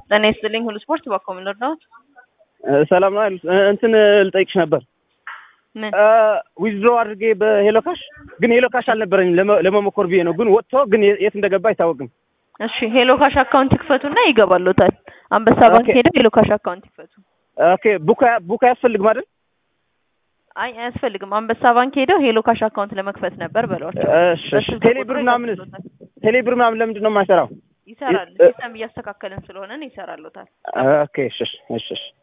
እኔ ስልኝ ሁሉ ስፖርት ባኮምሎር ነው። ሰላም ነው እንትን ልጠይቅሽ ነበር። ምን ዊዝድሮ አድርጌ በሄሎ ካሽ ግን ሄሎ ካሽ አልነበረኝም ለመሞከር ብዬ ነው። ግን ወጥቶ ግን የት እንደገባ አይታወቅም። እሺ ሄሎ ካሽ አካውንት ይክፈቱና ይገባሉታል። አንበሳ ባንክ ሄደው ሄሎ ካሽ አካውንት ይክፈቱ። ኦኬ ቡካ ያስፈልግ ማለት አይ አያስፈልግም። አንበሳ ባንክ ሄደው ሄሎ ካሽ አካውንት ለመክፈት ነበር በሏቸው። እሺ ቴሌብር ምናምን ለምንድን ነው የማይሰራው? ይሰራል። ሲስተም እያስተካከለን ስለሆነ ይሰራሉታል። ኦኬ እሺ